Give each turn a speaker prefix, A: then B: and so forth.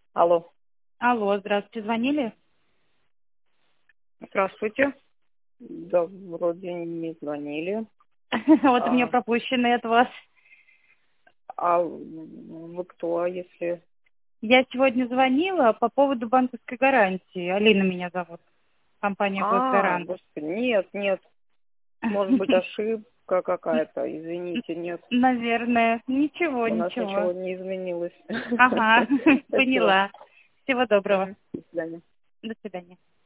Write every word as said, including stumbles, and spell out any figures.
A: Алло.
B: Алло, здравствуйте, звонили?
A: Здравствуйте. Да, вроде не звонили.
B: Вот у меня
A: А,
B: пропущенный от вас.
A: а вы кто, если...
B: Я сегодня звонила по поводу банковской гарантии. Алина меня зовут. Компания
A: А,
B: Госгарант.
A: господи, нет, нет. Может быть, ошибка какая-то. Извините, нет.
B: Наверное. Ничего,
A: У нас
B: ничего.
A: ничего не изменилось.
B: Ага,
A: Спасибо.
B: поняла. Всего доброго.
A: Мгм. До свидания.
B: До свидания.